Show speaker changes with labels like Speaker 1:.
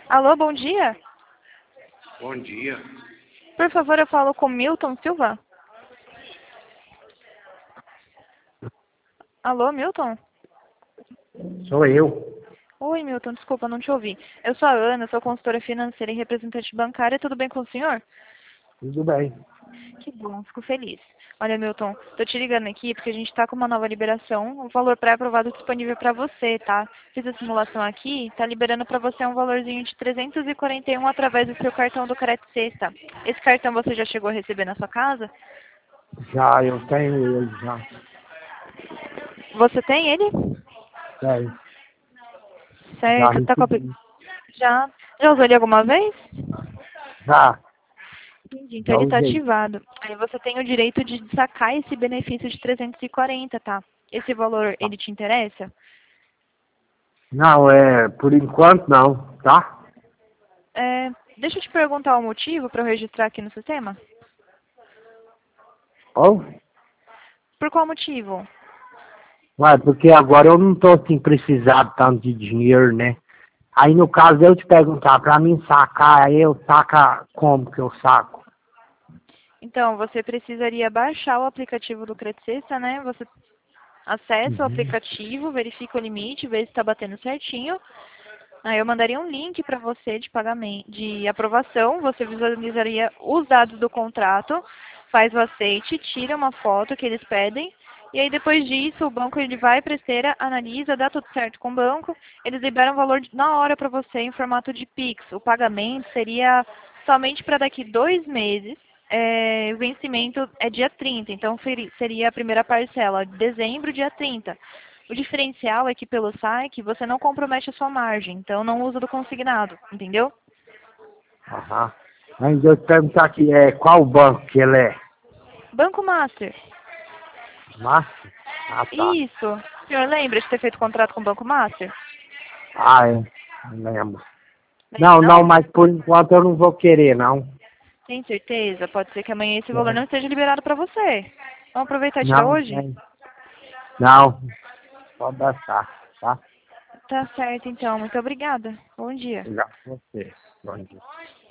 Speaker 1: Alô, bom dia.
Speaker 2: Bom dia.
Speaker 1: Por favor, eu falo com Milton Silva. Alô, Milton?
Speaker 2: Sou eu.
Speaker 1: Oi, Milton, desculpa, não te ouvi. Eu sou a Ana, sou consultora financeira e representante bancária. Tudo bem com o senhor?
Speaker 2: Tudo bem.
Speaker 1: Que bom, fico feliz. Olha, Milton, tô te ligando aqui porque a gente tá com uma nova liberação, um valor pré-aprovado disponível para você, tá? Fiz a simulação aqui, tá liberando para você um valorzinho de 341 através do seu cartão do Crédito Sexta. Esse cartão você já chegou a receber na sua casa?
Speaker 2: Já, eu tenho ele, já.
Speaker 1: Você tem ele?
Speaker 2: Tenho. Já
Speaker 1: Certo, tá com a...
Speaker 2: recebi.
Speaker 1: Já usou ele alguma vez?
Speaker 2: Já,
Speaker 1: Entendi, então
Speaker 2: já
Speaker 1: ele está
Speaker 2: usei.
Speaker 1: ativado. Aí você tem o direito de sacar esse benefício de 340, tá? Esse valor,
Speaker 2: Tá.
Speaker 1: ele te interessa?
Speaker 2: Não, por enquanto não, tá?
Speaker 1: É, deixa eu te perguntar o motivo para eu registrar aqui no sistema.
Speaker 2: Ou?
Speaker 1: Por qual motivo?
Speaker 2: Ué, porque agora eu não tô assim precisado tanto de dinheiro, né? Aí no caso eu te perguntar, pra mim sacar, aí eu saca como que eu saco?
Speaker 1: Então, você precisaria baixar o aplicativo do Credicesta, né? Você acessa o
Speaker 2: Uhum.
Speaker 1: aplicativo, verifica o limite, vê se está batendo certinho. Aí eu mandaria um link para você de pagamento, de aprovação. Você visualizaria os dados do contrato, faz o aceite, tira uma foto que eles pedem. E aí depois disso, o banco ele vai para a esteira, analisa, dá tudo certo com o banco. Eles liberam o valor na hora para você em formato de Pix. O pagamento seria somente para daqui 2 meses. O vencimento é dia 30, então seria a primeira parcela, dezembro, dia 30. O diferencial é que pelo saque você não compromete a sua margem, então não usa do consignado, entendeu?
Speaker 2: Aham. Ainda eu te perguntar aqui, qual banco que ele é?
Speaker 1: Banco Master.
Speaker 2: Márcio? Ah, tá.
Speaker 1: Isso. O senhor lembra de ter feito contrato com o Banco Master?
Speaker 2: Ah, é. Não lembro.
Speaker 1: Lembra
Speaker 2: Não, não,
Speaker 1: não?
Speaker 2: mas por enquanto eu não vou querer, não.
Speaker 1: Tem certeza? Pode ser que amanhã esse valor
Speaker 2: É.
Speaker 1: não esteja liberado para você. Vamos aproveitar e tirar
Speaker 2: Não,
Speaker 1: hoje?
Speaker 2: não, pode deixar, tá?
Speaker 1: Tá certo, então. Muito obrigada. Bom dia.
Speaker 2: Obrigado a você. Bom dia.